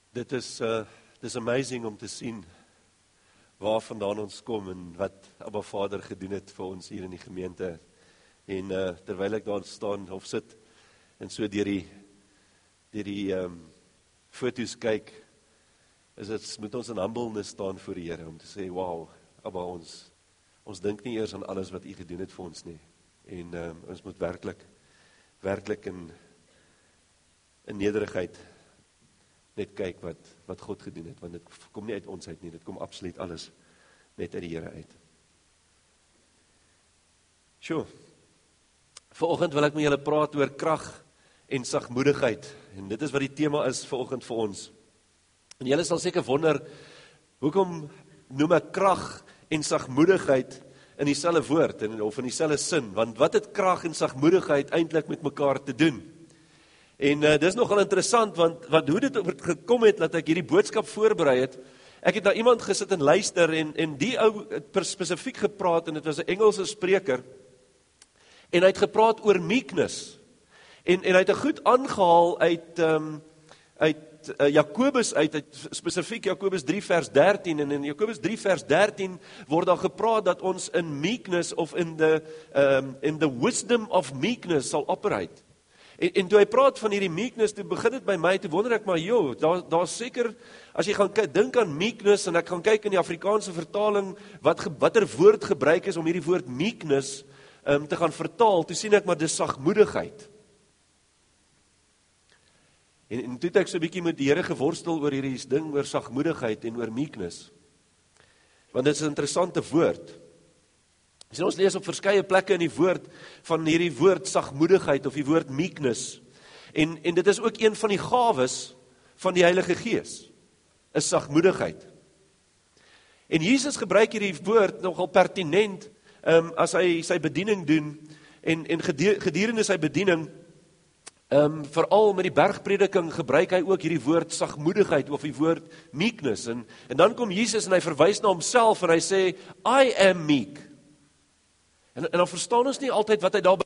Dis amazing om te sien waar vandaan ons kom en wat Abba Vader gedoen het vir ons hier in die gemeente. En terwyl ek daar staan of sit en so deur die foto's kyk, moet ons in humbleness staan voor die Here om te sê, wow, Abba, ons dink nie eers aan alles wat U gedoen het vir ons nie. En ons moet werklik in nederigheid net kyk wat God gedoen het, want dit kom nie uit ons uit nie, dit kom absoluut alles net uit die Here uit. Sjoe, vanoggend wil ek met julle praat oor krag en sagmoedigheid, en dit is wat die tema is vanoggend vir ons. En julle sal seker wonder, hoekom noem ek krag en sagmoedigheid in dieselfde woord, of in dieselfde sin, want wat het krag en sagmoedigheid eintlik met mekaar te doen? En dis nogal interessant, want hoe dit gekom het, dat ek hierdie boodskap voorberei het, ek het na iemand gesit en luister, en die ou het spesifiek gepraat, en dit was 'n Engelse spreker, en hy het gepraat oor meekness, en hy het 'n goed aangehaal uit Jakobus uit spesifiek Jakobus 3 vers 13, en in Jakobus 3 vers 13 word daar gepraat dat ons in meekness, of in the wisdom of meekness sal operate. En toe hy praat van hierdie meekness, toe begin dit by my, toe wonder ek maar, daar seker, as jy gaan dink aan meekness, en ek gaan kyk in die Afrikaanse vertaling, watter woord gebruik is om hierdie woord meekness te gaan vertaal, toe sien ek maar dis sagmoedigheid. En toe het ek so 'n bietjie met die Here geworstel oor hierdie ding oor sagmoedigheid en oor meekness. Want dit is 'n interessante woord. Ons lees op verskeie plekke in die woord van hierdie woord sagmoedigheid of die woord meekness. En dit is ook een van die gawes van die Heilige Gees, is sagmoedigheid. En Jesus gebruik hierdie woord nogal pertinent as hy sy bediening doen, en gedurende sy bediening, veral met die bergprediking gebruik hy ook hierdie woord sagmoedigheid of die woord meekness, en dan kom Jesus en hy verwys na homself en hy sê, I am meek. En dan verstaan ons nie altyd wat hy daar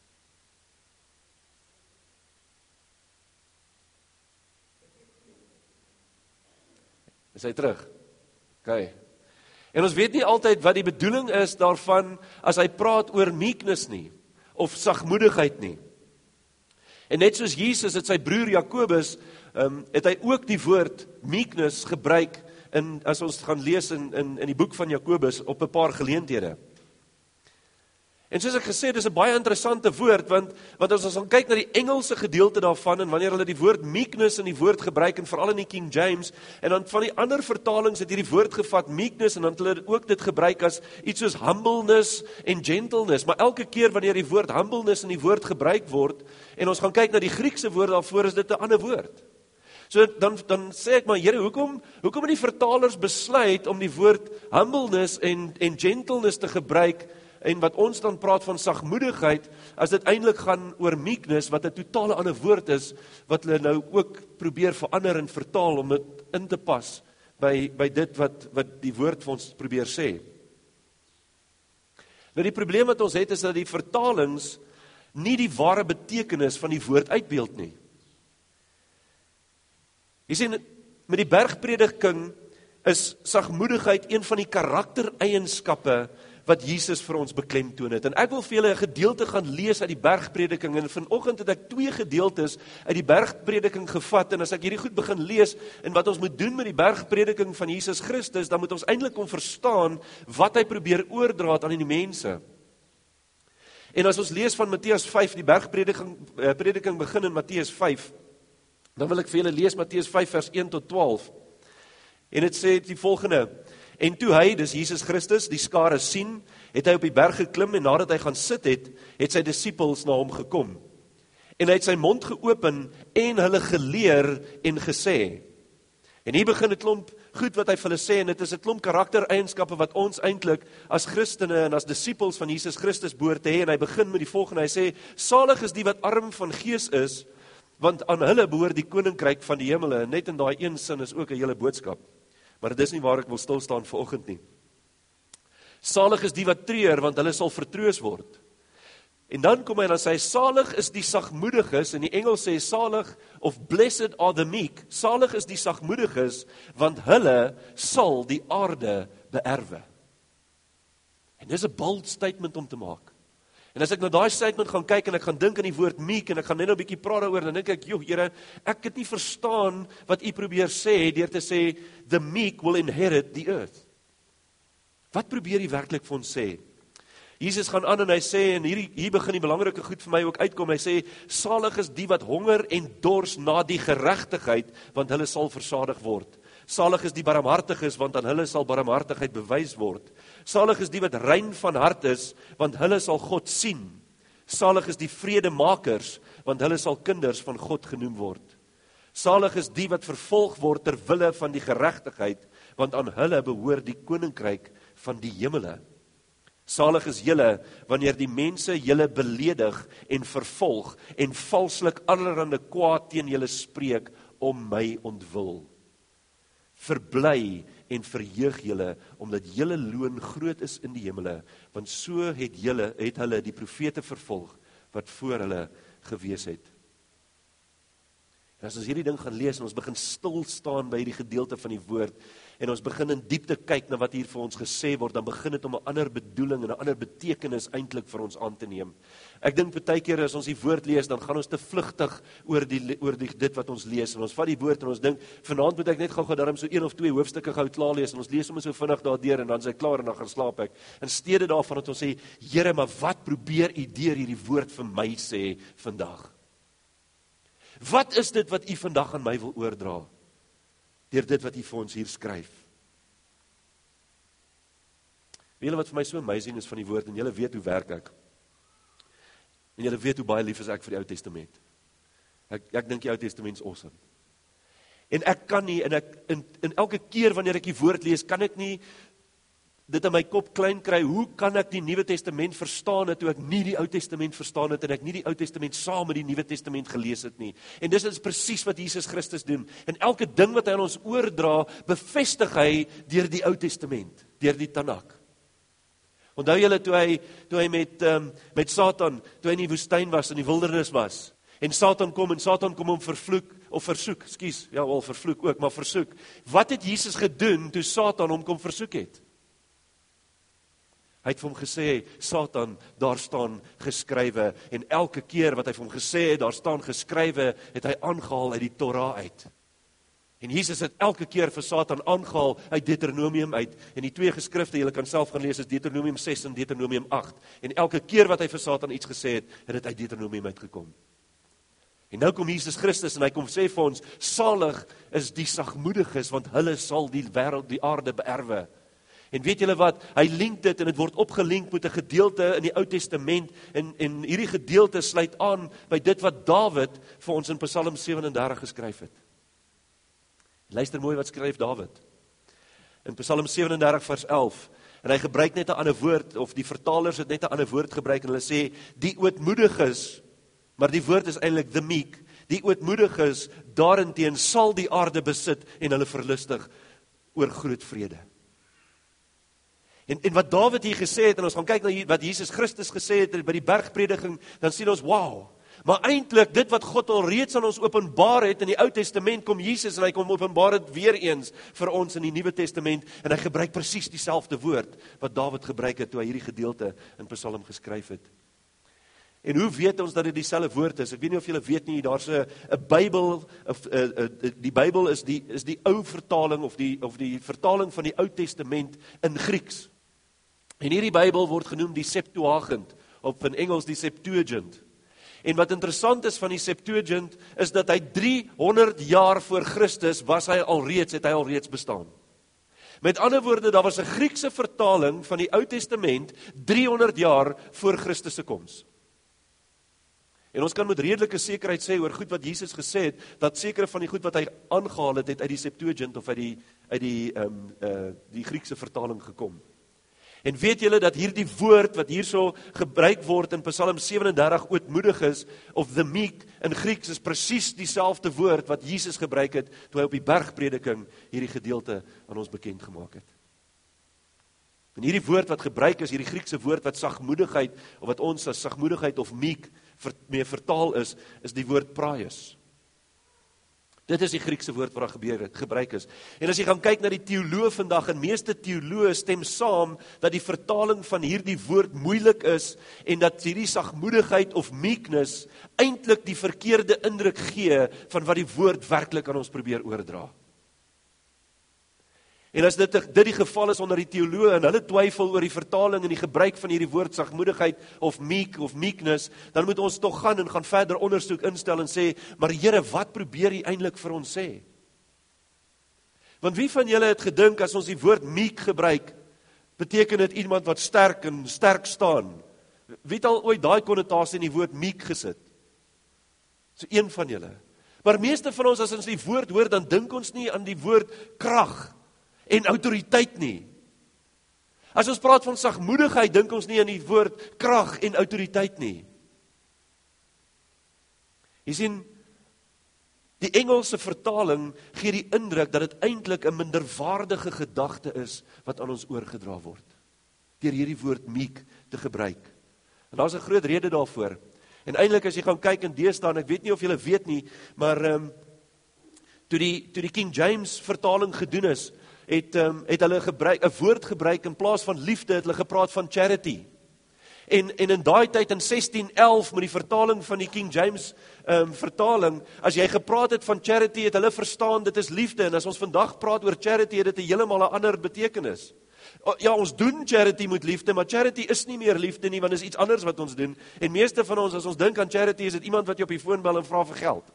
is hy terug. Okay. En ons weet nie altyd wat die bedoeling is daarvan as hy praat oor meekness nie, of sagmoedigheid nie. En net soos Jesus het sy broer Jakobus, het hy ook die woord meekness gebruik, as ons gaan lees in die boek van Jakobus, op 'n paar geleenthede. En soos ek gesê, dis 'n baie interessante woord, want as ons gaan kyk na die Engelse gedeelte daarvan, en wanneer hulle die woord meekness in die woord gebruik, en veral in die King James, en dan van die ander vertalings het hierdie woord gevat, meekness, en dan het hulle ook dit gebruik as iets soos humbleness en gentleness, maar elke keer wanneer die woord humbleness in die woord gebruik word, en ons gaan kyk na die Griekse woord daarvoor, is dit 'n ander woord. So dan sê ek maar, Here, hoekom het die vertalers besluit om die woord humbleness en gentleness te gebruik, en wat ons dan praat van sagmoedigheid, as dit eintlik gaan oor meekness, wat 'n totale ander woord is, wat hulle nou ook probeer verander en vertaal, om dit in te pas by dit wat die woord vir ons probeer sê. Nou die probleem wat ons het, is dat die vertalings nie die ware betekenis van die woord uitbeeld nie. Jy sien, met die bergprediking is sagmoedigheid een van die karaktereienskappe wat Jesus vir ons beklemtoon het. En ek wil vir julle 'n gedeelte gaan lees uit die bergprediking, en vanoggend het ek 2 gedeeltes uit die bergprediking gevat, en as ek hierdie goed begin lees, en wat ons moet doen met die bergprediking van Jesus Christus, dan moet ons eintlik kon verstaan wat hy probeer oordra aan die mense. En as ons lees van Matteus 5, die bergprediking begin in Matteus 5, dan wil ek vir julle lees Matteus 5 vers 1 tot 12. En dit sê die volgende: En toe hy, dis Jesus Christus, die skare sien, het hy op die berg geklim, en nadat hy gaan sit het sy disippels na hom gekom. En hy het sy mond geopen en hulle geleer en gesê. En hier begin 'n klomp goed wat hy vir hulle sê, en dit is 'n klomp karaktereienskappe wat ons eintlik as Christene en as disippels van Jesus Christus behoort te hê, en hy begin met die volgende, hy sê, salig is die wat arm van gees is, want aan hulle behoort die koninkryk van die hemele. En net in daai een sin is ook 'n hele boodskap. Maar dit is nie waar ek wil stil staan vanoggend nie. Salig is die wat treur, want hulle sal vertroos word. En dan kom hy en dan sê hy, salig is die sagmoediges, in die Engels sê salig, of blessed are the meek, salig is die sagmoediges, want hulle sal die aarde beerwe. En dis 'n bold statement om te maak. En as ek na daai statement gaan kyk en ek gaan dink aan die woord meek en ek gaan net nou 'n bietjie praat daaroor, dan dink ek, joh Here, ek het nie verstaan wat U probeer sê deur te sê the meek will inherit the earth. Wat probeer U werklik vir ons sê? Jesus gaan aan en hy sê, en hier begin die belangrike goed vir my ook uitkom, hy sê, salig is die wat honger en dors na die geregtigheid, want hulle sal versadig word. Salig is die barmhartiges, want aan hulle sal barmhartigheid bewys word. Salig is die wat rein van hart is, want hulle sal God sien. Salig is die vredemakers, want hulle sal kinders van God genoem word. Salig is die wat vervolg word ter wille van die geregtigheid, want aan hulle behoort die koninkryk van die hemele. Salig is julle, wanneer die mense julle beledig en vervolg, en valslik allerhande kwaad teen julle spreek, om my ontwil. Verbly en verheug julle, omdat julle loon groot is in die hemele, want so het hulle die profete vervolg, wat voor hulle gewees het. En as ons hierdie ding gaan lees, en ons begin stil staan by hierdie gedeelte van die woord, en ons begin in diepte kyk na wat hier vir ons gesê word, dan begin dit om 'n ander bedoeling en 'n ander betekenis eintlik vir ons aan te neem. Ek dink baie keer as ons die woord lees, dan gaan ons te vlugtig oor dit wat ons lees, en ons vat die woord en ons dink, vanaand moet ek net gou daarom so 1 of 2 hoofstukke gou klaar lees, en ons lees hom so vinnig daardeur, en dan is ek klaar en dan gaan slaap ek. In steede daarvan dat ons sê, Here, maar wat probeer U deur hierdie woord vir my sê vandag? Wat is dit wat U vandag aan my wil oordra? Deur dit wat U vir ons hier skryf. Weet julle wat vir my so amazing is van die woord, en julle weet hoe werk ek. En julle weet hoe baie lief is ek vir die Ou Testament. Ek dink die Ou Testament is awesome. En ek kan nie, en elke keer wanneer ek die woord lees, kan ek nie dit in my kop klein kry, hoe kan ek die Nuwe Testament verstaan het, toe ek nie die Ou Testament verstaan het, en ek nie die Ou Testament saam met die Nuwe Testament gelees het nie. En dis is presies wat Jesus Christus doen. En elke ding wat hy aan ons oordra, bevestig hy deur die Ou Testament, deur die Tanakh. Onthou julle toe hy met Satan, toe hy in die woestyn was, in die wildernis was, en Satan kom hom versoek, ook, maar versoek. Wat het Jesus gedoen toe Satan hom kom versoek het? Hy het vir hom gesê, Satan, daar staan geskrywe, en elke keer wat hy vir hom gesê het, daar staan geskrywe, het hy aangehaal uit die Torah uit. En Jesus het elke keer vir Satan aangehaal uit Deuteronomium uit, en die 2 geskrifte, julle kan self gaan lees, is Deuteronomium 6 en Deuteronomium 8, en elke keer wat hy vir Satan iets gesê het, het dit uit Deuteronomium uitgekom. En nou kom Jesus Christus, en hy kom sê vir ons, salig is die sagmoediges, want hulle sal die wêreld, die aarde beerwe. En weet julle wat, hy link dit, en dit word opgelink met 'n gedeelte in die Ou Testament, en hierdie gedeelte sluit aan by dit wat Dawid vir ons in Psalm 37 geskryf het. Luister mooi wat skryf Dawid. In Psalm 37 vers 11, en hy gebruik net 'n ander woord, of die vertalers het net 'n ander woord gebruik, en hulle sê, die ootmoediges, maar die woord is eintlik the meek, die ootmoediges, daarenteen sal die aarde besit, en hulle verlustig oor groot vrede. En wat Dawid hier gesê het, en ons gaan kyk na wat Jesus Christus gesê het by die bergprediking, dan sien ons, wow, maar eintlik dit wat God al reeds aan ons openbaar het in die Ou Testament, kom Jesus en hy kom openbaar dit weer eens vir ons in die Nuwe Testament, en hy gebruik presies dieselfde woord wat Dawid gebruik het toe hy hierdie gedeelte in Psalm geskryf het. En hoe weet ons dat dit dieselfde woord is? Ek weet nie of julle weet nie, daar's 'n Bybel, die Bybel is die ou vertaling of die vertaling van die Ou Testament in Grieks. En hierdie Bybel word genoem die Septuagint, of in Engels die Septuagint. En wat interessant is van die Septuagint, is dat hy 300 jaar voor Christus het hy alreeds bestaan. Met ander woorde, daar was 'n Griekse vertaling van die Ou Testament 300 jaar voor Christus se koms. En ons kan met redelike sekerheid sê oor goed wat Jesus gesê het, dat sekere van die goed wat hy aangehaal het uit die Septuagint of uit die Griekse vertaling gekom. En weet julle dat hierdie woord wat hierso gebruik word in Psalm 37 ootmoedig is, of the meek in Grieks, is presies dieselfde woord wat Jesus gebruik het toe hy op die bergprediking hierdie gedeelte aan ons bekend gemaak het. En hierdie woord wat gebruik is, hierdie Griekse woord wat sagmoedigheid, of wat ons as sagmoedigheid of meek mee vertaal is die woord praios. Dit is die Griekse woord wat daar gebruik is. En as jy gaan kyk na die teoloë vandag, en meeste teoloë stem saam dat die vertaling van hierdie woord moeilik is en dat hierdie sagmoedigheid of meekness eintlik die verkeerde indruk gee van wat die woord werklik aan ons probeer oordra. En as dit die geval is onder die teoloë en hulle twyfel oor die vertaling en die gebruik van hierdie woord sagmoedigheid of meek of meekness, dan moet ons tog gaan en gaan verder ondersoek instel en sê, maar Here, wat probeer U eintlik vir ons sê? Want wie van julle het gedink as ons die woord meek gebruik, beteken dit iemand wat sterk en sterk staan? Wie het al ooit daai konnotasie in die woord meek gesit? So een van julle. Maar meeste van ons, as ons die woord hoor, dan dink ons nie aan die woord krag en autoriteit nie. As ons praat van sagmoedigheid, dink ons nie aan die woord krag en autoriteit nie. Jy sien, die Engelse vertaling gee die indruk dat dit eintlik 'n minderwaardige gedagte is wat aan ons oorgedra word, deur hierdie woord meek te gebruik. En daar's 'n groot rede daarvoor. En eintlik as jy gaan kyk in deesdae, en ek weet nie of julle weet nie, maar toe die King James vertaling gedoen is, het hulle 'n woord gebruik in plaas van liefde, het hulle gepraat van charity. En in daai tyd in 1611 met die vertaling van die King James vertaling, as jy gepraat het van charity, het hulle verstaan dit is liefde, en as ons vandag praat oor charity, het dit heeltemal 'n ander betekenis. Ja, ons doen charity met liefde, maar charity is nie meer liefde nie, want dit is iets anders wat ons doen. En meeste van ons, as ons dink aan charity, is dit iemand wat jy op die foon bel en vra vir geld.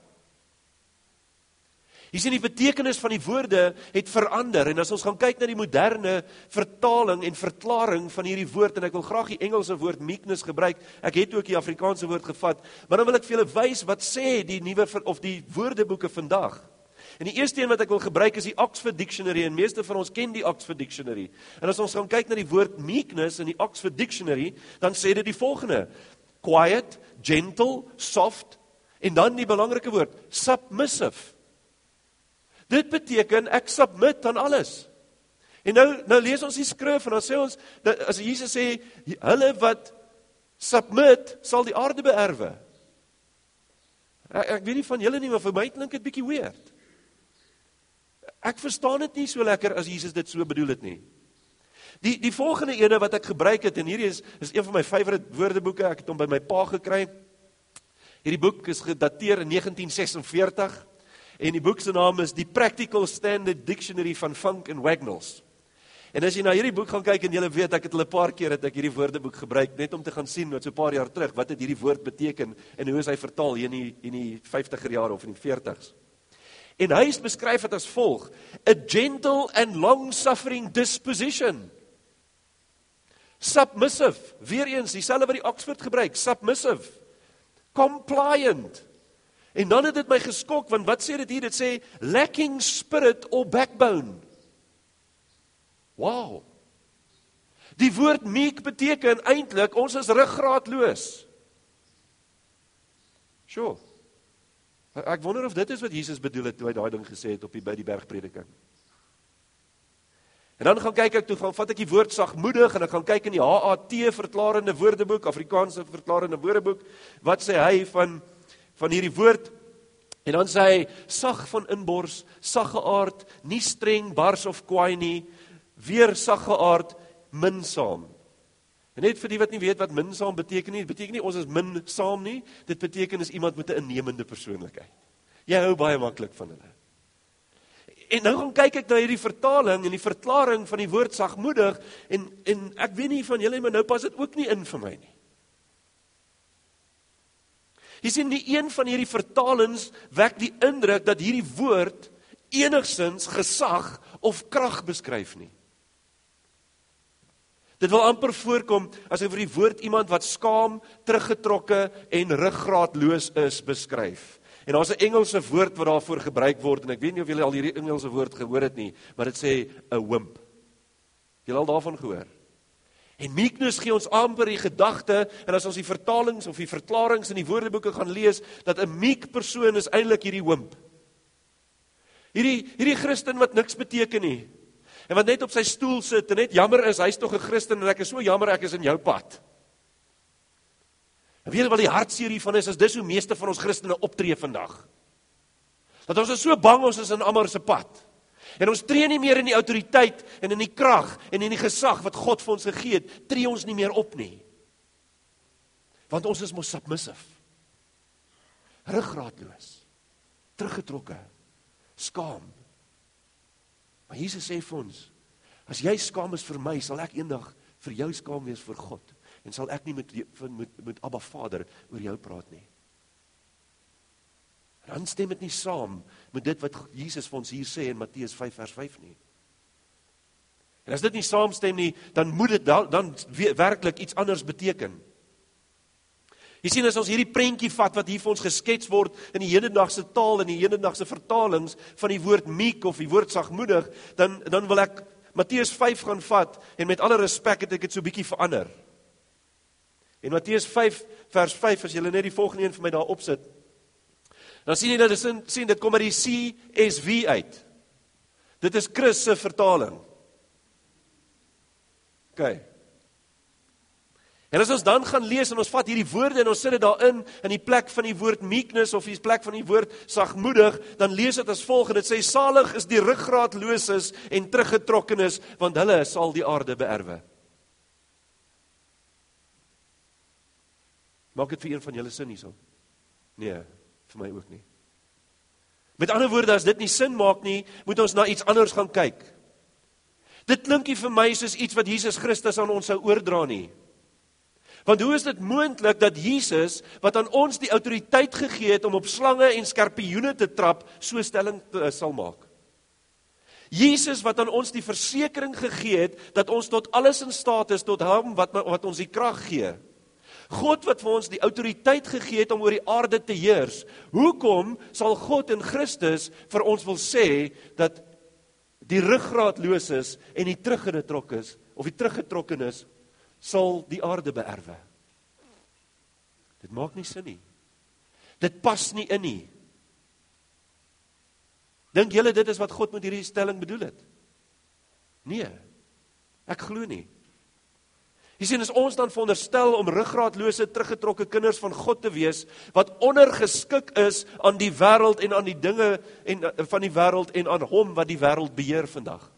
Jy sien, die betekenis van die woorde het verander, en as ons gaan kyk na die moderne vertaling en verklaring van hierdie woord, en ek wil graag die Engelse woord meekness gebruik, ek het ook die Afrikaanse woord gevat, maar dan wil ek vir julle wys wat sê die nuwe of die woordeboeke vandag. En die eerste een wat ek wil gebruik is die Oxford Dictionary, en meeste van ons ken die Oxford Dictionary. En as ons gaan kyk na die woord meekness in die Oxford Dictionary, dan sê dit die volgende: quiet, gentle, soft, en dan die belangrike woord, submissive. Dit beteken, ek submit aan alles. En nou lees ons die skrif, en dan sê ons, as Jesus sê, hulle wat submit, sal die aarde beerwe. Ek weet nie van julle nie, maar vir my klink dit bietjie weird. Ek verstaan dit nie so lekker as Jesus dit so bedoel het nie. Die volgende ene wat ek gebruik het, en hierdie is een van my favorite woordeboeke, ek het hom by my pa gekry. Hierdie boek is gedateer in 1946, en die boek se naam is die Practical Standard Dictionary van Funk and Wagnalls. En as jy na hierdie boek gaan kyk, en julle weet, ek het hulle 'n paar keer het ek hierdie woordeboek gebruik, net om te gaan sien, wat so 'n paar jaar terug, wat het hierdie woord beteken, en hoe is hy vertaal hier in die 50er jare of in die 40s. En hy is beskryf het as volg: a gentle and long-suffering disposition. Submissive, weer eens, dieselfde wat die Oxford gebruik, submissive. Compliant. En dan het dit my geskok, want wat sê dit hier? Dit sê, lacking spirit or backbone. Wow. Die woord meek beteken eintlik, ons is ruggraatloos. Sure. Ek wonder of dit is wat Jesus bedoel het, toe hy daai ding gesê het by die bergprediking. En dan gaan kyk ek, toe vat ek die woord sagmoedig, en ek gaan kyk in die HAT verklarende woordeboek, Afrikaanse verklarende woordeboek, wat sê hy van hierdie woord, en dan sê hy, sag van inbors, sagge aard, nie streng, bars of kwaai nie, weer sagge aard, minsaam. En net vir die wat nie weet wat minsaam beteken nie, dit beteken nie ons is minsaam nie, dit beteken is iemand met 'n innemende persoonlikheid. Jy hou baie maklik van hulle. En nou gaan kyk ek na hierdie vertaling en die verklaring van die woord sagmoedig, en ek weet nie van julle, maar nou pas dit ook nie in vir my nie. Jy sien, nie een van hierdie vertalings wek die indruk dat hierdie woord enigsins gesag of krag beskryf nie. Dit wil amper voorkom as ek vir die woord iemand wat skaam, teruggetrokke en ruggraatloos is beskryf. En daar's 'n Engelse woord wat daarvoor gebruik word, en ek weet nie of julle al hierdie Engelse woord gehoor het nie, maar dit sê 'n wimp. Julle al daarvan gehoor? En meekness gee ons amper die gedagte, en as ons die vertalings of die verklarings in die woordeboeke gaan lees, dat 'n meek persoon is eintlik hierdie wimp. Hierdie Christen wat niks beteken nie. en wat net op sy stoel sit, en net jammer is, hy is tog 'n Christen, en ek is so jammer, ek is in jou pad. En weet jy wat die hartseer hiervan is dis hoe meeste van ons Christene optree vandag. Dat ons is so bang, ons is in almal se pad. En ons tree nie meer in die autoriteit, en in die krag, en in die gesag wat God vir ons gegee het, tree ons nie meer op nie. Want ons is mos submissive. Ruggraatloos. Teruggetrokke. Skaam. Maar Jesus sê vir ons, as jy skaam is vir my, sal ek eendag vir jou skaam wees vir God. En sal ek nie met Abba Vader oor jou praat nie. En dan stem dit nie saam met dit wat Jesus vir ons hier sê in Matteus 5 vers 5 nie. En as dit nie saamstem nie, dan moet dit dan werklik iets anders beteken. Jy sien, as ons hierdie prentjie vat wat hier vir ons geskets word in die hedendagse taal en die hedendagse vertalings van die woord meek of die woord sagmoedig, dan wil ek Matteus 5 gaan vat en met alle respek het ek dit so bietjie verander. En Matteus 5 vers 5, as julle net die volgende een vir my daar opsit, dan sien jy dat dit kom uit die CSV uit. Dit is Chris se vertaling. OK. En as ons dan gaan lees en ons vat hierdie woorde en ons sit dit daarin die plek van die woord meekness of die plek van die woord sagmoedig, dan lees dit as volg en dit sê salig is die ruggraatlooses en teruggetrokkenes, want hulle sal die aarde beerwe. Maak dit vir een van julle sin hierso? Nee, vir my ook nie. Met ander woorde, as dit nie sin maak nie, moet ons na iets anders gaan kyk. Dit klink nie vir my soos iets wat Jesus Christus aan ons sou oordra nie. Want hoe is dit moontlik dat Jesus, wat aan ons die autoriteit gegee het om op slange en skorpioene te trap, so stelling sal maak? Jesus wat aan ons die versekering gegee het, dat ons tot alles in staat is, tot hom wat ons die krag gee. God wat vir ons die autoriteit gegee het om oor die aarde te heers, hoekom sal God in Christus vir ons wil sê, dat die ruggraatlooses en die teruggetrokkenes, sal die aarde beerwe? Dit maak nie sin nie. Dit pas nie in nie. Dink julle dit is wat God met hierdie stelling bedoel het? Nee, ek glo nie. Jy sien, is ons dan veronderstel om ruggraatlose, teruggetrokke kinders van God te wees, wat ondergeskik is aan die wêreld en aan die dinge van die wêreld en aan hom wat die wêreld beheer vandag?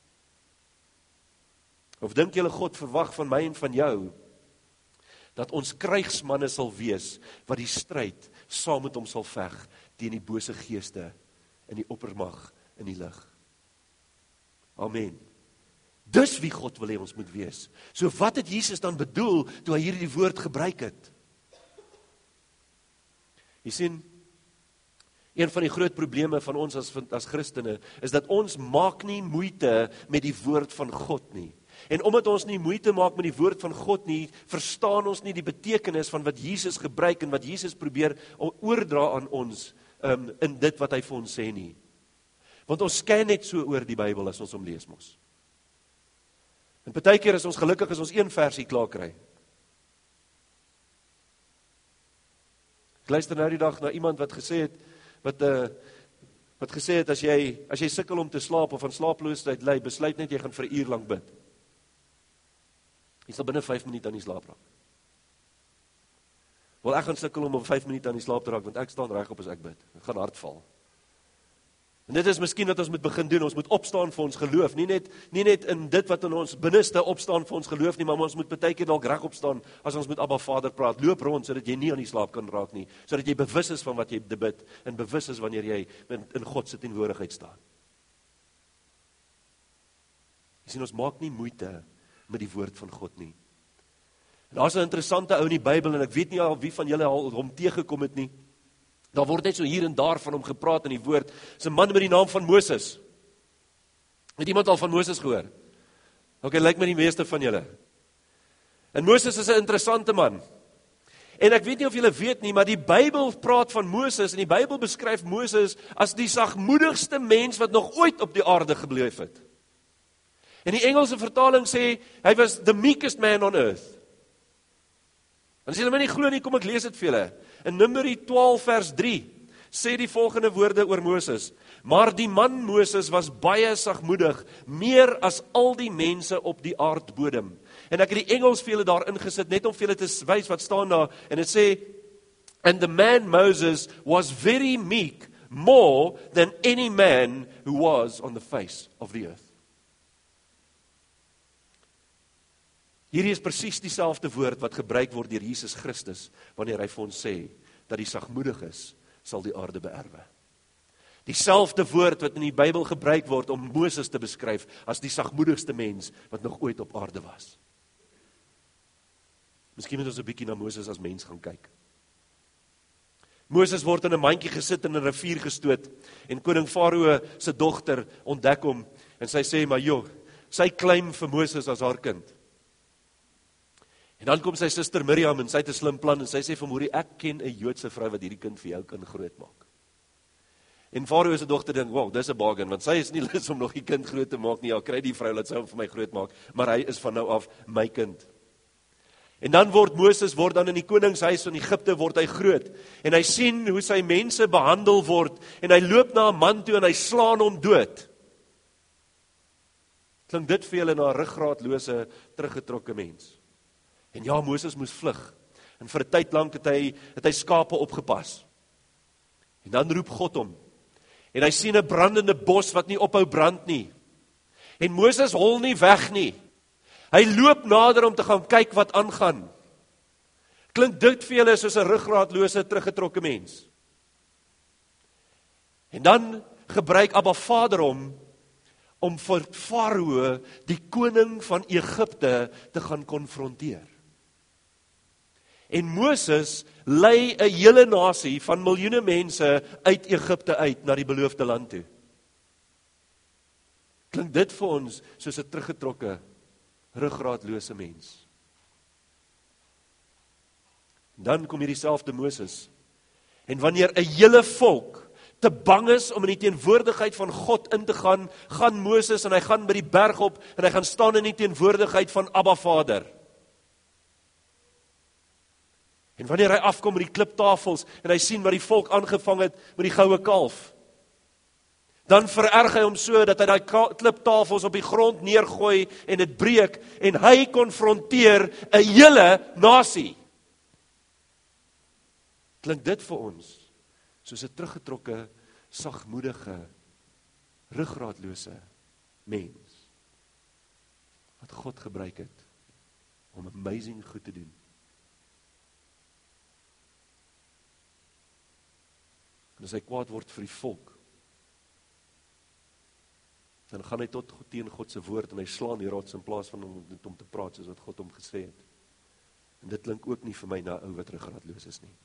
Of dink julle God verwag van my en van jou, dat ons krygsmanne sal wees, wat die stryd saam met hom sal veg, teen die bose geeste, in die oppermag, in die lig? Amen. Dis wie God wil hê ons moet wees. So wat het Jesus dan bedoel, toe hy hierdie woord gebruik het? Jy sien, een van die groot probleme van ons as Christene, is dat ons maak nie moeite met die woord van God nie. En omdat ons nie moeite maak met die woord van God nie, verstaan ons nie die betekenis van wat Jesus gebruik en wat Jesus probeer oordra aan ons in dit wat hy vir ons sê nie. Want ons scan net so oor die Bybel as ons hom lees mos. En partykeer is ons gelukkig as ons een versie klaar kry. Ek luister nou die dag na iemand wat gesê het, wat gesê het, as jy sukkel om te slaap of van slaaploosheid ly, besluit net jy gaan vir 'n uur lank bid. Jy sal binne 5 minute aan die slaap raak. Wel, ek gaan sukkel om 5 minute aan die slaap te raak, want ek staan regop as ek bid. Ek gaan hard val. En dit is miskien wat ons moet begin doen. Ons moet opstaan vir ons geloof. Nie net in dit wat in ons binneste opstaan vir ons geloof nie, maar ons moet baie keer dalk reg opstaan as ons met Abba Vader praat. Loop rond sodat jy nie aan die slaap kan raak nie, sodat jy bewus is van wat jy bid en bewus is wanneer jy in God se teenwoordigheid staan. Jy sien, ons maak nie moeite met die woord van God nie. En daar's 'n interessante ou in die Bybel en ek weet nie al wie van julle al hom teëgekom het nie. Daar word net so hier en daar van hom gepraat in die woord. Dis 'n man met die naam van Moses. Het iemand al van Moses gehoor? OK, lyk my die meeste van julle. En Moses is 'n interessante man. En ek weet nie of julle weet nie, maar die Bybel praat van Moses en die Bybel beskryf Moses as die sagmoedigste mens wat nog ooit op die aarde gebleef het. En die Engelse vertaling sê hy was the meekest man on earth. En as julle my nie glo nie, kom ek lees dit vir julle. In Numeri 12 vers 3 sê die volgende woorde oor Moses: Maar die man Moses was baie sagmoedig, meer as al die mense op die aardbodem. En ek het die Engels vir julle daar ingesit, net om vir julle te wys wat staan daar, en dit sê, and the man Moses was very meek, more than any man who was on the face of the earth. Hierdie is presies dieselfde woord wat gebruik word deur Jesus Christus, wanneer hy vir ons sê, dat die sagmoedig is, sal die aarde beerwe. Dieselfde woord wat in die Bybel gebruik word om Moses te beskryf as die sagmoedigste mens wat nog ooit op aarde was. Miskien moet ons 'n bietjie na Moses as mens gaan kyk. Moses word in 'n mandjie gesit en in 'n rivier gestoot en koning Farao se dogter ontdek hom en sy sê, maar joh, sy claim vir Moses as haar kind. En dan kom sy suster Miriam en sy het 'n slim plan en sy sê vir Morie, ek ken 'n Joodse vrou wat hierdie kind vir jou kan grootmaak. En Farao se dogter dink, wow, dis 'n bargain, want sy is nie lus om nog die kind groot te maak nie, ja, kry die vrou, laat sy hom vir my grootmaak, maar hy is van nou af my kind. En dan word Moses dan in die koningshuis in Egipte word hy groot, en hy sien hoe sy mense behandel word, en hy loop na 'n man toe en hy slaan hom dood. Klink dit vir julle na 'n ruggraatlose, teruggetrokke mens? En ja, Moses moes vlug, en vir 'n tyd lank het hy skape opgepas. En dan roep God hom, en hy sien 'n brandende bos wat nie ophou brand nie. En Moses hol nie weg nie. Hy loop nader om te gaan kyk wat aangaan. Klink dit vir julle soos 'n ruggraatlose, teruggetrokke mens? En dan gebruik Abba Vader hom om vir Farao, die koning van Egipte, te gaan konfronteer. En Moses lei 'n hele nasie van miljoene mense uit Egipte uit na die beloofde land toe. Klink dit vir ons soos 'n teruggetrokke, ruggraatlose mens? Dan kom hierdie selfde Moses, en wanneer 'n hele volk te bang is om in die teenwoordigheid van God in te gaan, gaan Moses en hy gaan by die berg op, en hy gaan staan in die teenwoordigheid van Abba Vader. En wanneer hy afkom met die kliptafels, en hy sien wat die volk aangevang het met die goue kalf, dan vererg hy hom so, dat hy daai kliptafels op die grond neergooi, en dit breek, en hy konfronteer 'n hele nasie. Klink dit vir ons soos 'n teruggetrokke, sagmoedige, ruggraatlose mens, wat God gebruik het om amazing goed te doen? En as hy kwaad word vir die volk, dan gaan hy tot teen God se woord, en hy slaan die rots in plaas van om te praat soos wat God hom gesê het. En dit klink ook nie vir my na 'n ou wat ruggraatloos is nie.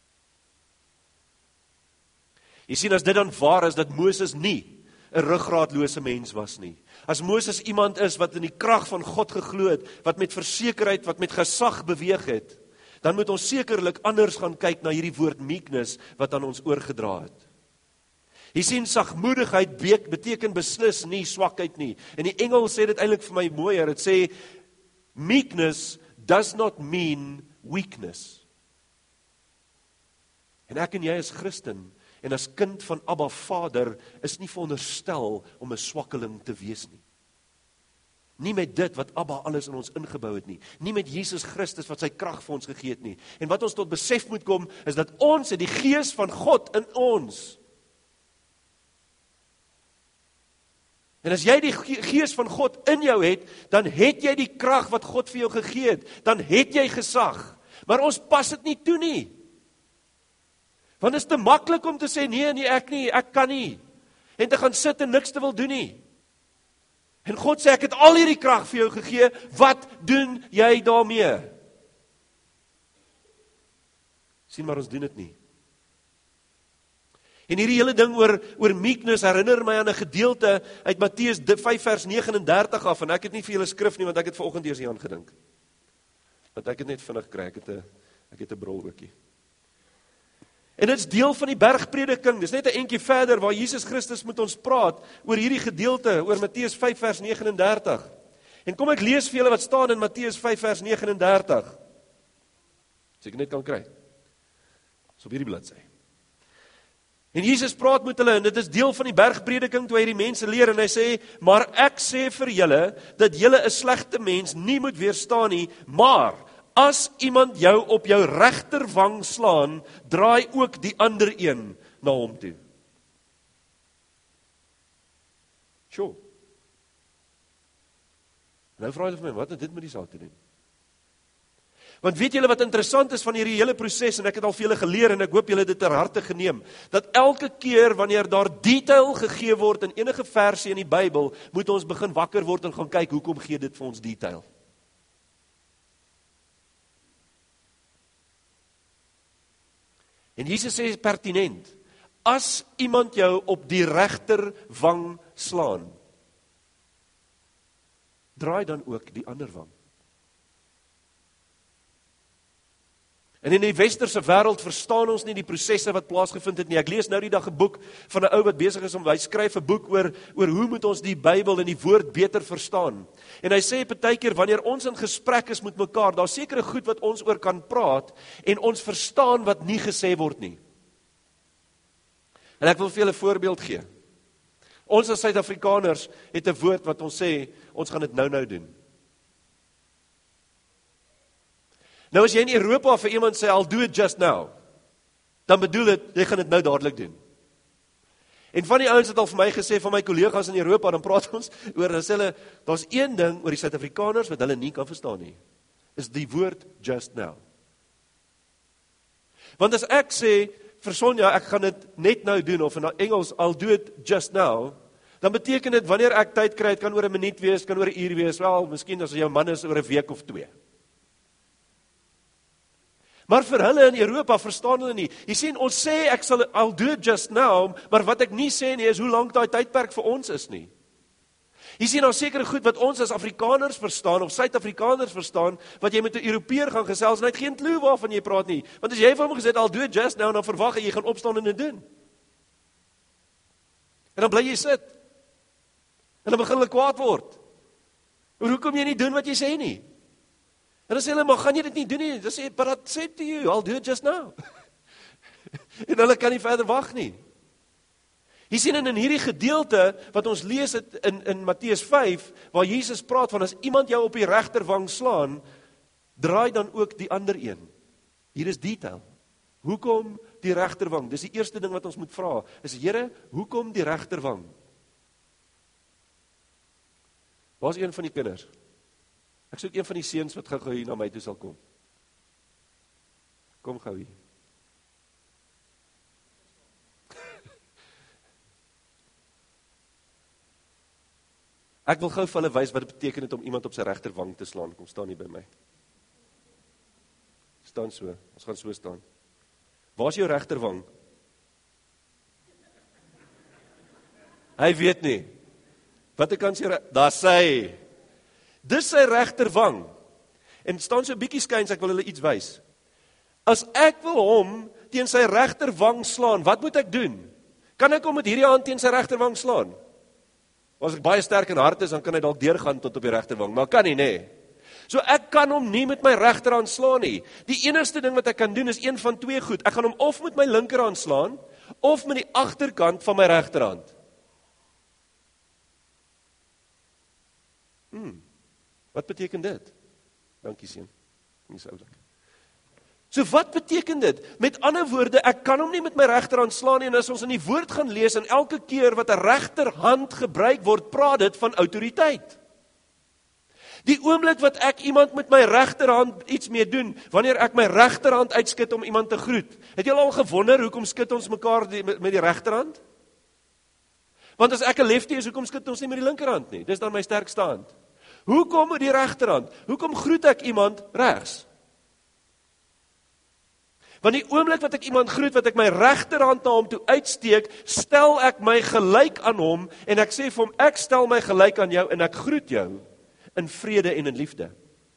Jy sien, as dit dan waar is dat Moses nie 'n ruggraatlose mens was nie. As Moses iemand is wat in die krag van God geglo het, wat met versekerheid, wat met gesag beweeg het, dan moet ons sekerlik anders gaan kyk na hierdie woord meekness wat aan ons oorgedra het. Jy sien, sagmoedigheid beteken beslis nie swakheid nie. En die Engels sê dit eintlik vir my mooier. Dit sê, meekness does not mean weakness. En ek en jy as Christen, en as kind van Abba Vader, is nie veronderstel om 'n swakkeling te wees nie. Nie met dit wat Abba alles in ons ingebou het nie. Nie met Jesus Christus wat sy krag vir ons gegee het nie. En wat ons tot besef moet kom, is dat ons het die Gees van God in ons. En as jy die Gees van God in jou het, dan het jy die krag wat God vir jou gegee het. Dan het jy gesag. Maar ons pas dit nie toe nie. Want dit is te maklik om te sê, nee, ek kan nie. En te gaan sit en niks te wil doen nie. En God sê, ek het al hierdie krag vir jou gegee, wat doen jy daarmee? Sien maar, ons doen dit nie. En hierdie hele ding oor meekness herinner my aan 'n gedeelte uit Matteus 5 vers 39 af, en ek het nie vir julle skrif nie, want ek het vanoggend eers hieraan gedink. Want ek het net vinnig kry, ek het 'n bril ookie. En dit is deel van die bergprediking, dis net 'n entjie verder waar Jesus Christus met ons praat oor hierdie gedeelte, oor Matteus 5 vers 39. En kom ek lees vir julle wat staan in Matteus 5 vers 39. As ek net kan kry. Dis op hierdie bladsy. En Jesus praat met hulle, en dit is deel van die bergprediking toe hy die mense leer, en hy sê, maar ek sê vir julle, dat julle 'n slegte mens nie moet weerstaan nie, maar, as iemand jou op jou regterwang slaan, draai ook die ander een na hom toe. Sjoe. Nou vra hulle vir my, wat het dit met die saak te doen? Want weet julle wat interessant is van hierdie hele proses, en ek het al vir julle geleer, en ek hoop julle het dit ter harte geneem, dat elke keer wanneer daar detail gegee word in enige versie in die Bybel, moet ons begin wakker word en gaan kyk, hoekom gee dit vir ons detail? En Jesus sê pertinent, as iemand jou op die regterwang slaan, draai dan ook die ander wang. En in die westerse wêreld verstaan ons nie die prosesse wat plaasgevind het nie. Ek lees nou die dag 'n boek van 'n ou wat besig is hy skryf 'n boek oor hoe moet ons die Bybel en die woord beter verstaan. En hy sê partykeer wanneer ons in gesprek is met mekaar, daar's sekere goed wat ons oor kan praat en ons verstaan wat nie gesê word nie. En ek wil vir julle 'n voorbeeld gee. Ons as Suid-Afrikaners het 'n woord wat ons sê, ons gaan dit nou doen. Nou as jy in Europa vir iemand sê, I'll do it just now, dan bedoel dit, jy gaan dit nou dadelik doen. En van die ouens het al vir my gesê, van my kollegas in Europa, dan praat ons oor, dan sê hulle, daar's een ding oor die Suid-Afrikaners wat hulle nie kan verstaan nie, is die woord just now. Want as ek sê, vir Sonja, ek gaan dit net nou doen, of in Engels, I'll do it just now, dan beteken dit, wanneer ek tyd kry, het kan oor 'n minuut wees, kan oor 'n uur wees, wel, miskien as jou man is oor 'n week of 2. Maar vir hulle in Europa verstaan hulle nie. Jy sien, ons sê I'll do it just now, maar wat ek nie sê nie is hoe lank daai tydperk vir ons is nie. Jy sien, daar sekere goed wat ons as Afrikaners verstaan of Suid-Afrikaners verstaan, wat jy met 'n Europeër gaan gesels en hy het geen klou waarvan jy praat nie. Want as jy vir hom gesê I'll do it just now, dan verwag jy gaan opstaan en dit doen. En dan bly jy sit. En dan begin hulle kwaad word. Hoekom jy nie doen wat jy sê nie? En dan sê hulle, maar gaan jy dit nie doen nie? Dan sê, but I said to you, I'll do it just now. En hulle kan nie verder wag nie. Jy sien in hierdie gedeelte, wat ons lees het in Matteus 5, waar Jesus praat van, as iemand jou op die regterwang slaan, draai dan ook die ander een. Hier is detail. Hoekom die regterwang? Dis die eerste ding wat ons moet vra, is, Here, hoekom die regterwang? Waar is een van die kinders? Ek soek een van die seuns wat gou hier na my toe sal kom. Kom gou hier. Ek wil gou vir hulle wys wat dit beteken het om iemand op sy regterwang te slaan. Kom staan hier by my. Staan so. Ons gaan so staan. Waar is jou regterwang? Hy weet nie. Wat ek kan sê, daar sy. Dis sy regterwang. En staan so 'n bietjie skuins, ek wil hulle iets wys. As ek wil hom teen sy regterwang slaan, wat moet ek doen? Kan ek hom met hierdie hand teen sy regterwang slaan? As ek baie sterk in hart is, dan kan hy dalk deurgaan tot op die regterwang, maar kan nie, nê? So ek kan hom nie met my regterhand slaan nie. Die enigste ding wat ek kan doen is een van twee goed. Ek gaan hom of met my linkerhand slaan, of met die agterkant van my regterhand. Wat beteken dit? Dankie seun. Nie so oulik. So wat beteken dit? Met ander woorde, ek kan hom nie met my regterhand slaan nie, en as ons in die woord gaan lees, en elke keer wat 'n regterhand gebruik word, praat dit van autoriteit. Die oomblik wat ek iemand met my regterhand iets mee doen, wanneer ek my regterhand uitskit om iemand te groet, het jy al gewonder, hoekom skit ons mekaar met die regterhand? Want as ek 'n lefty is, hoekom skit ons nie met die linkerhand nie? Dis dan my sterkste hand. Hoekom met die regterhand? Hoekom groet ek iemand regs? Want die oomblik wat ek iemand groet, wat ek my regterhand na hom toe uitsteek, stel ek my gelyk aan hom, en ek sê vir hom, ek stel my gelyk aan jou, en ek groet jou, in vrede en in liefde.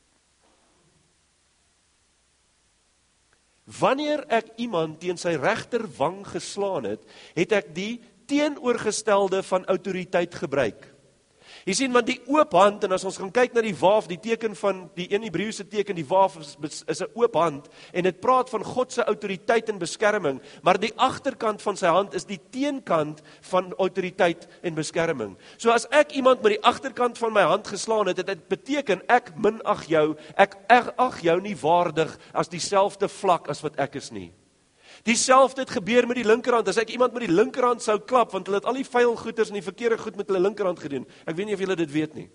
Wanneer ek iemand teen sy regterwang geslaan het, het ek die teenoorgestelde van autoriteit gebruik. Jy sien, want die oop hand, en as ons gaan kyk na die waaf, die teken van die een Hebreëse teken, die waaf is 'n oop hand, en dit praat van God se autoriteit en beskerming, maar die agterkant van sy hand is die teenkant van autoriteit en beskerming. So as ek iemand met die agterkant van my hand geslaan het, dit beteken ek minag jou, ek ag jou nie waardig as dieselfde vlak as wat ek is nie. Dieselfde het gebeur met die linkerhand. As ek iemand met die linkerhand sou klap, want hulle het al die vuil goeders en die verkeerde goed met hulle linkerhand gedoen. Ek weet nie of julle dit weet nie.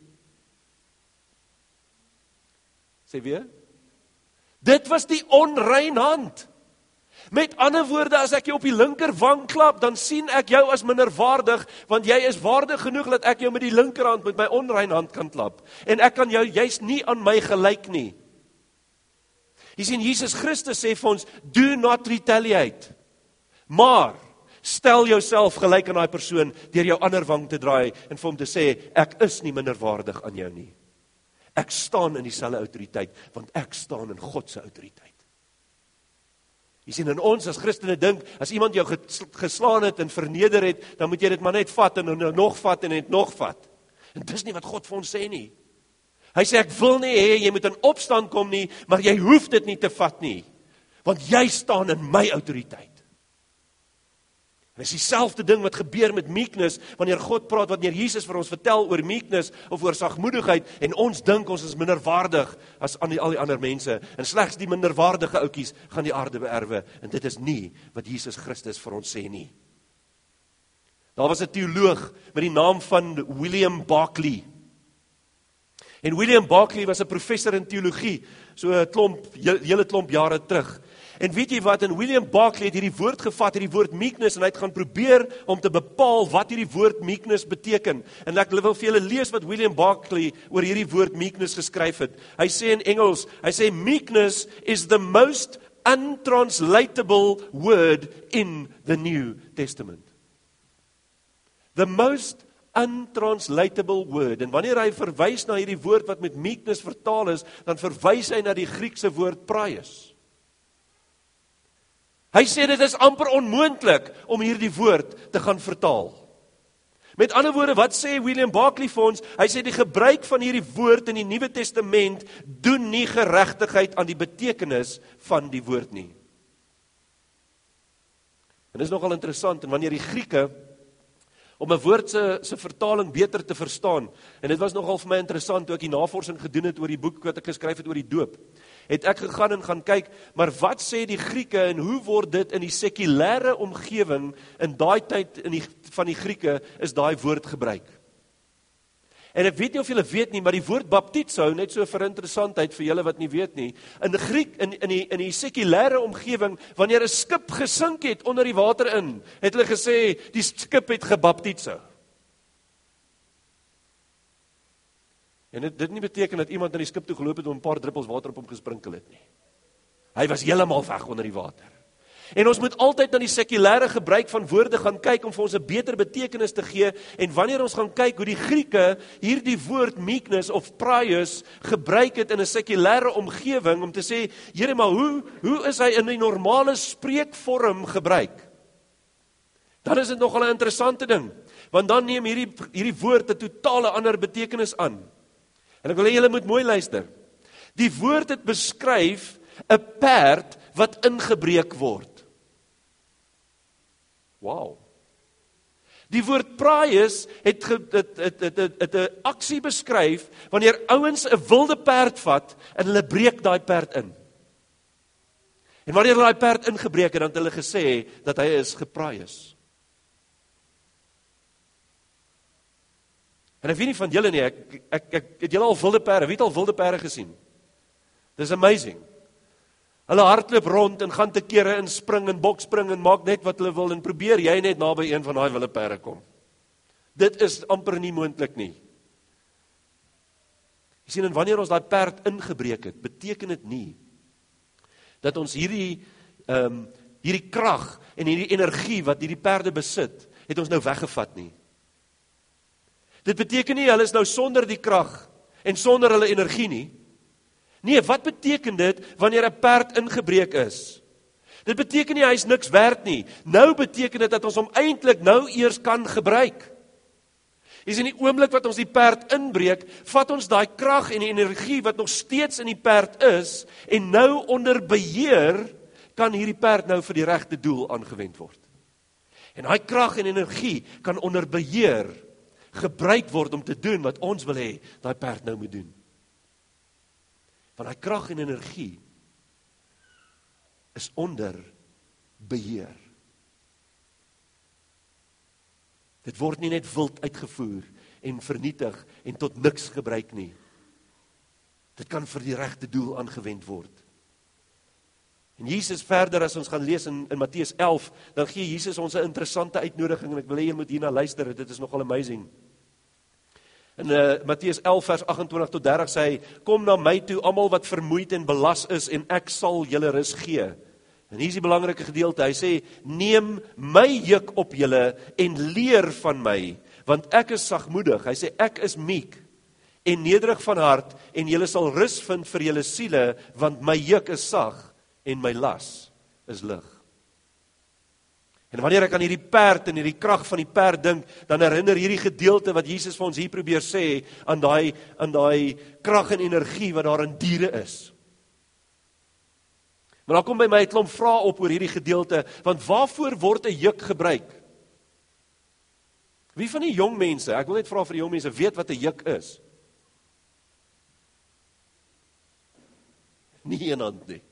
Sê weer? Dit was die onrein hand. Met ander woorde, as ek jou op die linkerwang klap, dan sien ek jou as minderwaardig, want jy is waardig genoeg dat ek jou met die linkerhand, met my onrein hand kan klap. En ek kan jou juist nie aan my gelyk nie. Jy sien, Jesus Christus sê vir ons, do not retaliate. Maar, stel jouself gelyk aan daai persoon, deur jou ander wang te draai, en vir hom te sê, ek is nie minderwaardig aan jou nie. Ek staan in dieselfde autoriteit, want ek staan in God se autoriteit. Jy sien, in ons as Christene dink, as iemand jou geslaan het en verneder het, dan moet jy dit maar net vat, en nog vat, en net nog vat. En dis nie wat God vir ons sê nie. Hy sê, ek wil nie hê, jy moet in opstand kom nie, maar jy hoef dit nie te vat nie, want jy staan in my autoriteit. En dis dieselfde ding wat gebeur met meekness, wanneer God praat, wanneer Jesus vir ons vertel oor meekness, of oor sagmoedigheid, en ons dink ons is minderwaardig, as al die ander mense, en slegs die minderwaardige oukies, gaan die aarde beerwe, en dit is nie, wat Jesus Christus vir ons sê nie. Daar was 'n teoloog, met die naam van William Barclay, en William Barclay was 'n professor in teologie, so 'n hele klomp jare terug. En weet jy wat, en William Barclay het hierdie woord gevat, hierdie woord meekness, en hy het gaan probeer om te bepaal wat hierdie woord meekness beteken. En ek wil vir julle lees wat William Barclay oor hierdie woord meekness geskryf het. Hy sê in Engels, hy sê, meekness is the most untranslatable word in the New Testament. The most untranslatable word. En wanneer hy verwys na hierdie woord wat met meekness vertaal is, dan verwys hy na die Griekse woord praios. Hy sê dit is amper onmoontlik om hierdie woord te gaan vertaal. Met ander woorde, wat sê William Barclay vir ons? Hy sê die gebruik van hierdie woord in die Nuwe Testament doen nie geregtigheid aan die betekenis van die woord nie. En dit is nogal interessant, en wanneer die Grieke om 'n woord se vertaling beter te verstaan. En dit was nogal vir my interessant toe ek die navorsing gedoen het oor die boek wat ek geskryf het oor die doop. Het ek gegaan en gaan kyk, maar wat sê die Grieke en hoe word dit in die sekulêre omgewing in daai tyd van die Grieke is daai woord gebruik? En ek weet nie of julle weet nie, maar die woord baptizo, net so vir interessantheid vir julle wat nie weet nie, in die Griek, in die sekulêre omgewing, wanneer 'n skip gesink het onder die water in, het hulle gesê, die skip het gebaptizo. En dit nie beteken dat iemand na die skip toe geloop het om 'n paar druppels water op hom gesprinkel het nie. Hy was heeltemal weg onder die water. En ons moet altyd na die sekulêre gebruik van woorde gaan kyk om vir ons 'n beter betekenis te gee, en wanneer ons gaan kyk hoe die Grieke hierdie woord meekness of praios gebruik het in 'n sekulêre omgewing om te sê, Here, maar hoe is hy in die normale spreekvorm gebruik? Dan is dit nogal 'n interessante ding, want dan neem hierdie woord 'n totale ander betekenis aan. En ek wil hê julle moet mooi luister. Die woord het beskryf 'n perd wat ingebreek word. Wow. Die woord praios het 'n aksie beskryf wanneer ouens 'n wilde perd vat en hulle breek daai perd in. En wanneer hulle daai perd ingebreek het, dan het hulle gesê dat hy is gepraios. En ek weet nie van julle nie, ek het julle al wilde perde, wie het al wilde perde gesien? Dis amazing. Hulle hardloop rond en gaan te kere en spring en bokspring en maak net wat hulle wil en probeer jy net naby een van daai wilde perde kom. Dit is amper nie moontlik nie. Jy sien, en wanneer ons daai perd ingebreek het, beteken dit nie dat ons hierdie krag en hierdie energie wat hierdie perde besit, het ons nou weggevat nie. Dit beteken nie hulle is nou sonder die krag en sonder hulle energie nie. Nee, wat beteken dit wanneer 'n perd ingebreek is? Dit beteken nie hy is niks werd nie. Nou beteken dit dat ons hom eintlik nou eers kan gebruik. Jy sien, die oomblik wat ons die perd inbreek, vat ons daai krag en die energie wat nog steeds in die perd is, en nou onder beheer, kan hierdie perd nou vir die regte doel aangewend word. En daai krag en energie kan onder beheer gebruik word om te doen wat ons wil hê, daai perd nou moet doen. Want daai krag en energie is onder beheer. Dit word nie net wild uitgevoer en vernietig en tot niks gebruik nie. Dit kan vir die regte doel aangewend word. En Jesus verder, as ons gaan lees in Matteus 11, dan gee Jesus ons 'n interessante uitnodiging, en ek wil hê jy moet hierna luister, dit is nogal amazing. In Matteus 11 vers 28 tot 30 sê hy, kom na my toe almal wat vermoeid en belas is, en ek sal julle rus gee. En hier is die belangrike gedeelte, hy sê, neem my juk op julle en leer van my, want ek is sagmoedig. Hy sê, ek is meek en nederig van hart, en julle sal rus vind vir julle siele, want my juk is sag en my las is lig. En wanneer ek aan hierdie perd en hierdie krag van die perd dink, dan herinner hierdie gedeelte wat Jesus vir ons hier probeer sê, aan daai krag en energie wat daar in diere is. Maar dan kom by my 'n klomp vrae op oor hierdie gedeelte, want waarvoor word 'n juk gebruik? Wie van die jong mense, ek wil net vra vir die jong mense, weet wat 'n juk is? Nie een hand nie.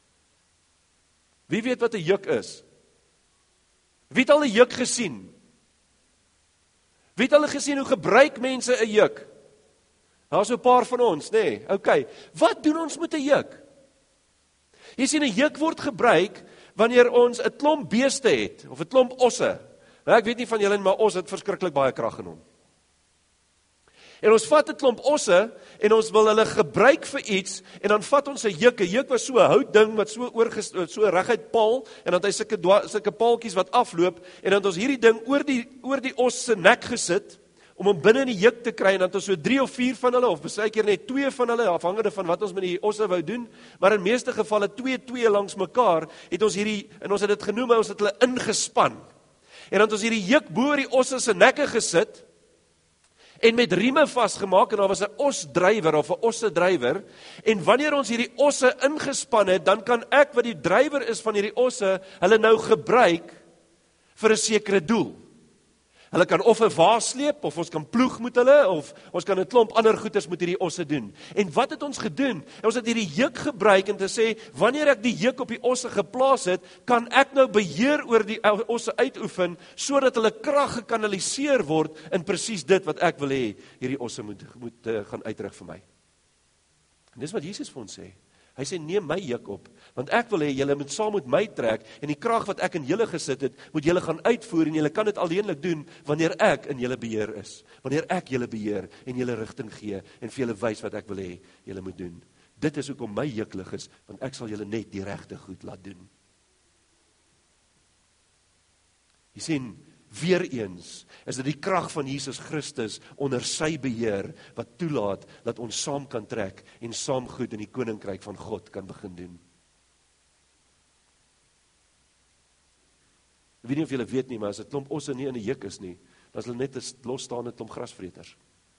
Wie weet wat 'n juk is? Wie het al 'n juk gesien? Wie het al gesien hoe gebruik mense 'n juk? Daar is so 'n paar van ons, nê? Nee, okay. Wat doen ons met 'n juk? Jy sien, 'n juk word gebruik wanneer ons 'n klomp beeste het, of 'n klomp osse. Nou, ek weet nie van julle nie, maar os het verskriklik baie krag in hom. En ons vat 'n klomp osse, en ons wil hulle gebruik vir iets, en dan vat ons 'n juk. 'n Juk was so 'n houtding, wat so reguit paal, en dan het hy sulke paaltjies wat afloop, en dan het ons hierdie ding oor die os se nek gesit, om hom binne in die juk te kry, en dan het ons so 3 of 4 van hulle, of baie keer net 2 van hulle, afhangende van wat ons met die osse wou doen, maar in meeste gevalle 2 langs mekaar, het ons hierdie, en ons het dit genoem, ons het hulle ingespan. En dan het ons hierdie juk bo oor die osse se nekke gesit, en met rieme vasgemaak, en daar was 'n osdrywer of 'n osse-drywer, en wanneer ons hierdie osse ingespan het, dan kan ek, wat die drywer is van hierdie osse, hulle nou gebruik vir 'n sekere doel. Hulle kan of 'n wa sleep, of ons kan ploeg met hulle, of ons kan 'n klomp ander goeders met hierdie osse doen. En wat het ons gedoen? Ons het hierdie juk gebruik en te sê, wanneer ek die juk op die osse geplaas het, kan ek nou beheer oor die osse uitoefen, sodat hulle krag gekanaliseer word in presies dit wat ek wil hê, hierdie osse moet gaan uitrig vir my. En dis wat Jesus vir ons sê. Hy sê, neem my juk op, want ek wil hê, julle moet saam met my trek, en die krag wat ek in julle gesit het, moet julle gaan uitvoer, en julle kan dit alleenlik doen, wanneer ek in julle beheer is, wanneer ek julle beheer, en julle rigting gee, en vir julle wys wat ek wil hê, julle moet doen. Dit is hoekom my juk lig is, want ek sal julle net die regte goed laat doen. Jy sien, weer eens, is dit die krag van Jesus Christus onder sy beheer, wat toelaat, dat ons saam kan trek, en saam goed in die koninkryk van God kan begin doen. Ek weet nie of julle weet nie, maar as 'n klomp osse nie in 'n juk is nie, dan is hulle net 'n losstaande klomp grasvreters.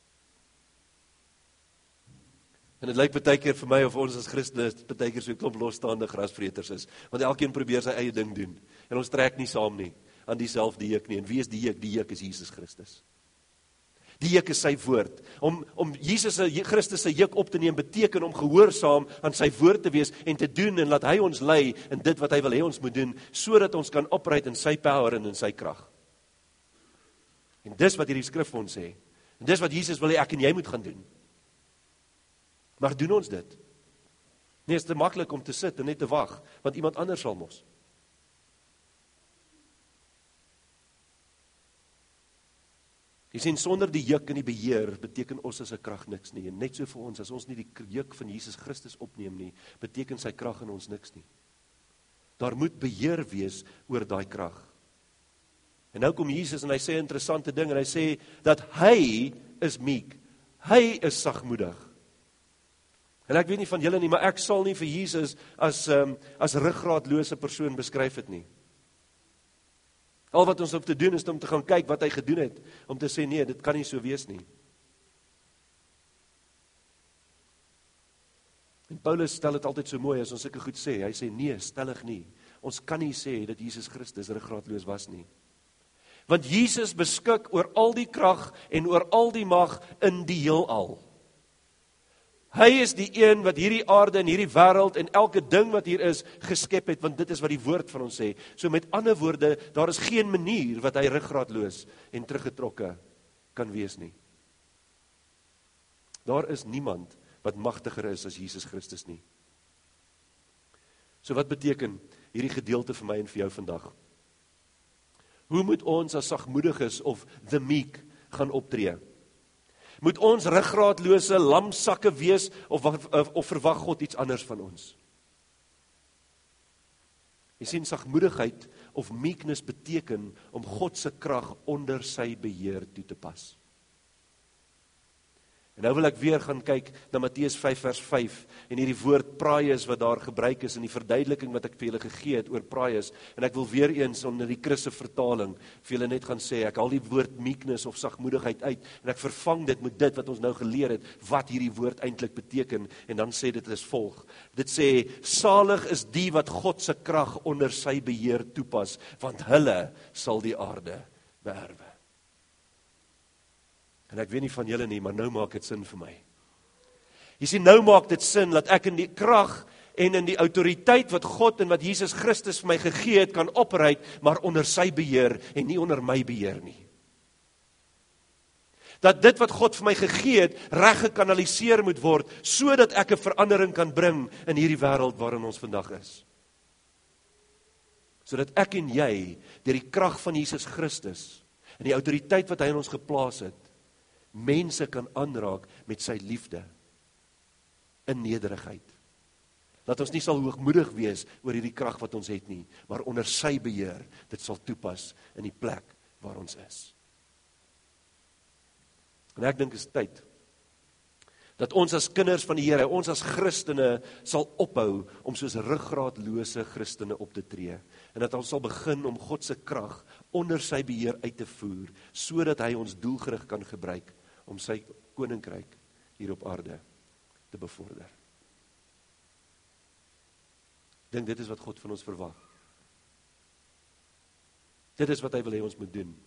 En dit lyk baie keer vir my of ons as Christene baie keer so 'n klomp losstaande grasvreters is, want elkeen probeer sy eie ding doen, en ons trek nie saam nie, aan dieselfde juk nie. En wie is die juk? Die juk is Jesus Christus. Die juk is sy woord. Om Jesus Christus se juk op te neem, beteken om gehoorsaam aan sy woord te wees, en te doen, en laat hy ons lei in dit wat hy wil hê ons moet doen, sodat ons kan operate in sy power en in sy krag. En dis wat hierdie skrif vir ons sê. En dis wat Jesus wil hê ek en jy moet gaan doen. Maar doen ons dit? Nee, is te maklik om te sit en net te wag, want iemand anders sal mos. Jy sien, sonder die juk en die beheer, beteken ons as 'n krag niks nie. En net so vir ons, as ons nie die juk van Jesus Christus opneem nie, beteken sy krag in ons niks nie. Daar moet beheer wees oor daai krag. En nou kom Jesus en hy sê 'n interessante ding, en hy sê, dat hy is meek, hy is sagmoedig. En ek weet nie van julle nie, maar ek sal nie vir Jesus as ruggraatlose persoon beskryf het nie. Al wat ons hoef te doen is om te gaan kyk wat hy gedoen het, om te sê nee, dit kan nie so wees nie. En Paulus stel dit altyd so mooi as ons sulke goed sê. Hy sê nee, stellig nie. Ons kan nie sê dat Jesus Christus ruggraatloos was nie. Want Jesus beskik oor al die krag en oor al die mag in die heelal. Hy is die een wat hierdie aarde en hierdie wêreld en elke ding wat hier is geskep het, want dit is wat die woord van ons sê. So met ander woorde, daar is geen manier wat hy ruggraatloos en teruggetrokke kan wees nie. Daar is niemand wat magtiger is as Jesus Christus nie. So wat beteken hierdie gedeelte vir my en vir jou vandag? Hoe moet ons as sagmoediges of the meek gaan optree? Moet ons ruggraatlose lamsakke wees of verwag God iets anders van ons? Jy sien, sagmoedigheid of meekness beteken om God se krag onder sy beheer toe te pas. En nou wil ek weer gaan kyk na Matteus 5 vers 5 en hierdie woord praaies wat daar gebruik is in die verduideliking wat ek vir julle gegee het oor praaies. En ek wil weer eens onder die Christus vertaling vir julle net gaan sê, ek haal die woord meekness of sagmoedigheid uit en ek vervang dit met dit wat ons nou geleer het, wat hierdie woord eintlik beteken, en dan sê dit is volg. Dit sê, salig is die wat God se krag onder sy beheer toepas, want hulle sal die aarde beerwe. En ek weet nie van julle nie, maar nou maak dit sin vir my. Jy sien, nou maak dit sin dat ek in die krag en in die autoriteit wat God en wat Jesus Christus vir my gegee het, kan operate, maar onder sy beheer en nie onder my beheer nie. Dat dit wat God vir my gegee het, reg gekanaliseer moet word, sodat ek 'n verandering kan bring in hierdie wêreld waarin ons vandag is. Sodat ek en jy, deur die krag van Jesus Christus en die autoriteit wat hy in ons geplaas het, mense kan aanraak met sy liefde in nederigheid. Dat ons nie sal hoogmoedig wees oor hierdie krag wat ons het nie, maar onder sy beheer dit sal toepas in die plek waar ons is. En ek dink is tyd dat ons as kinders van die Here, ons as Christene sal ophou om soos ruggraatlose Christene op te tree, en dat ons sal begin om God se krag onder sy beheer uit te voer, sodat hy ons doelgerig kan gebruik om sy koninkryk hier op aarde te bevorder. Ek dink dit is wat God van ons verwag. Dit is wat hy wil hê ons moet doen.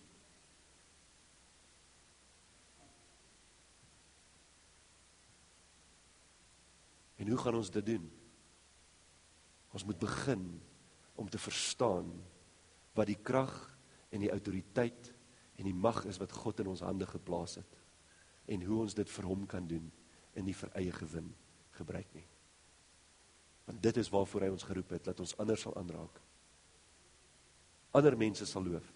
En hoe gaan ons dit doen? Ons moet begin om te verstaan wat die krag en die autoriteit en die mag is wat God in ons hande geplaas het, en hoe ons dit vir hom kan doen en nie vir eie gewin gebruik nie. Want dit is waarvoor hy ons geroep het, dat ons ander sal aanraak. Ander mense sal loof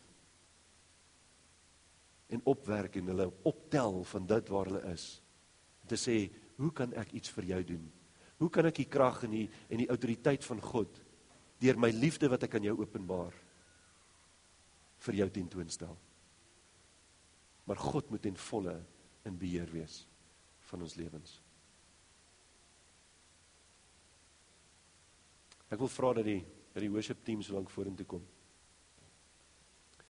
en opwerk en hulle optel van dit waar hulle is. En te sê, hoe kan ek iets vir jou doen? Hoe kan ek die krag en die autoriteit van God deur my liefde wat ek aan jou openbaar vir jou tentoonstel? Maar God moet ten volle in beheer wees van ons lewens. Ek wil vra dat die worship team so lank vorentoe kom.